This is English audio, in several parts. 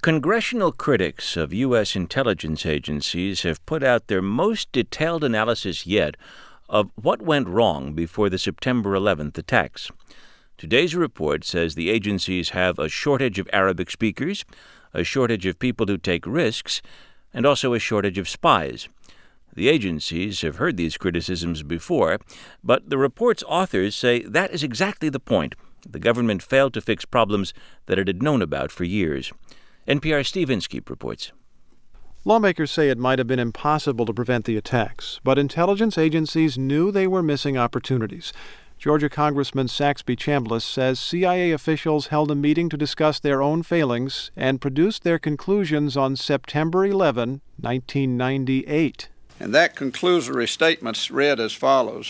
Congressional critics of U.S. intelligence agencies have put out their most detailed analysis yet of what went wrong before the September 11th attacks. Today's report says the agencies have a shortage of Arabic speakers, a shortage of people who take risks, and also a shortage of spies. The agencies have heard these criticisms before, but the report's authors say that is exactly the point. The government failed to fix problems that it had known about for years. NPR's Steve Inskeep reports. Lawmakers say it might have been impossible to prevent the attacks, but intelligence agencies knew they were missing opportunities. Georgia Congressman Saxby Chambliss says CIA officials held a meeting to discuss their own failings and produced their conclusions on September 11, 1998. And that conclusory statement reads as follows.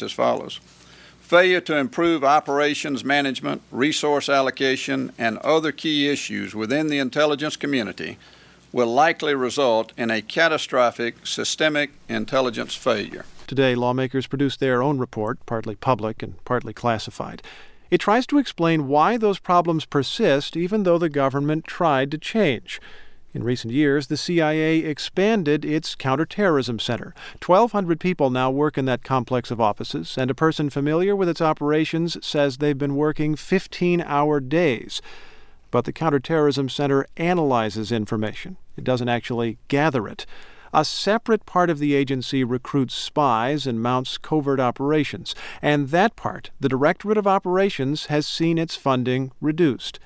Failure to improve operations management, resource allocation, and other key issues within the intelligence community will likely result in a catastrophic systemic intelligence failure. Today, lawmakers produced their own report, partly public and partly classified. It tries to explain why those problems persist even though the government tried to change. In recent years, the CIA expanded its counterterrorism center. 1,200 people now work in that complex of offices, and a person familiar with its operations says they've been working 15-hour days. But the counterterrorism center analyzes information. It doesn't actually gather it. A separate part of the agency recruits spies and mounts covert operations. And that part, the Directorate of Operations, has seen its funding reduced.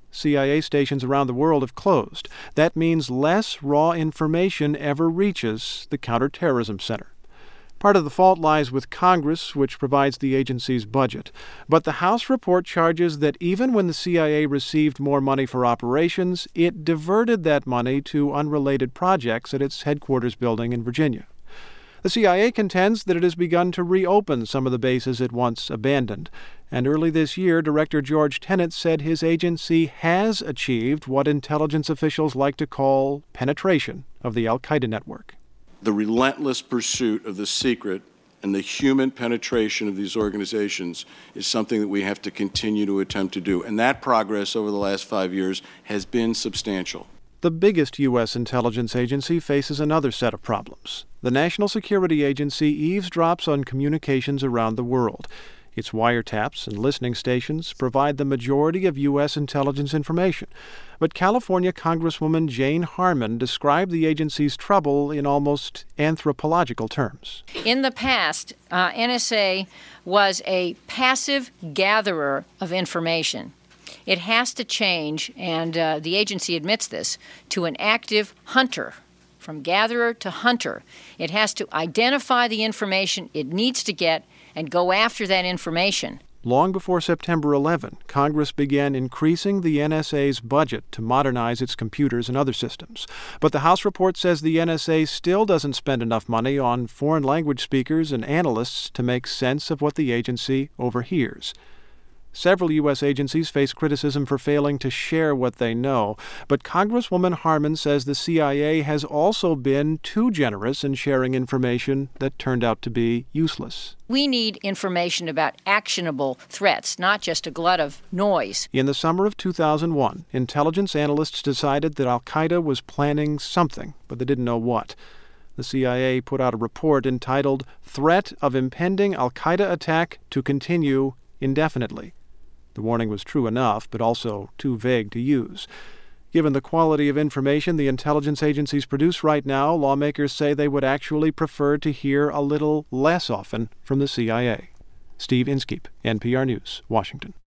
CIA stations around the world have closed. That means less raw information ever reaches the counterterrorism center. Part of the fault lies with Congress, which provides the agency's budget. But the House report charges that even when the CIA received more money for operations, it diverted that money to unrelated projects at its headquarters building in Virginia. The CIA contends that it has begun to reopen some of the bases it once abandoned. And early this year, Director George Tenet said his agency has achieved what intelligence officials like to call penetration of the al-Qaeda network. The relentless pursuit of the secret and the human penetration of these organizations is something that we have to continue to attempt to do. And that progress over the last 5 years has been substantial. The biggest U.S. intelligence agency faces another set of problems. The National Security Agency eavesdrops on communications around the world. Its wiretaps and listening stations provide the majority of U.S. intelligence information. But California Congresswoman Jane Harman described the agency's trouble in almost anthropological terms. In the past, NSA was a passive gatherer of information. It has to change, and the agency admits this, to an active hunter. From gatherer to hunter. It has to identify the information it needs to get and go after that information. Long before September 11, Congress began increasing the NSA's budget to modernize its computers and other systems. But the House report says the NSA still doesn't spend enough money on foreign language speakers and analysts to make sense of what the agency overhears. Several U.S. agencies face criticism for failing to share what they know, but Congresswoman Harman says the CIA has also been too generous in sharing information that turned out to be useless. We need information about actionable threats, not just a glut of noise. In the summer of 2001, intelligence analysts decided that al-Qaeda was planning something, but they didn't know what. The CIA put out a report entitled Threat of Impending Al-Qaeda Attack to Continue Indefinitely. The warning was true enough, but also too vague to use. Given the quality of information the intelligence agencies produce right now, lawmakers say they would actually prefer to hear a little less often from the CIA. Steve Inskeep, NPR News, Washington.